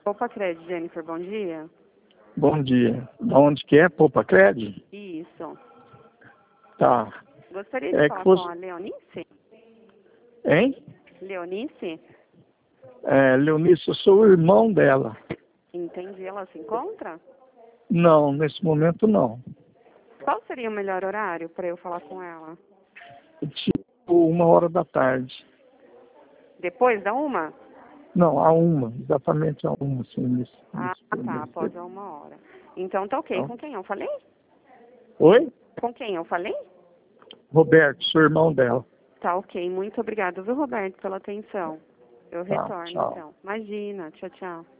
Poupa Cred, Jennifer, bom dia. Bom dia. Da onde que é? Poupa Cred? Isso. Tá. Gostaria de falar com a Leonice? Hein? Leonice? Leonice, eu sou o irmão dela. Entendi. Ela se encontra? Não, nesse momento não. Qual seria o melhor horário para eu falar com ela? Tipo 1h da tarde. Depois da 1? Não, a 1, exatamente a 1, sim. Tá, após a 1h. Então tá ok. Então. Com quem eu falei? Oi? Com quem eu falei? Roberto, sou irmão dela. Tá ok. Muito obrigada, viu, Roberto, pela atenção. Eu Tá, retorno, tchau. então. Imagina. Tchau, tchau.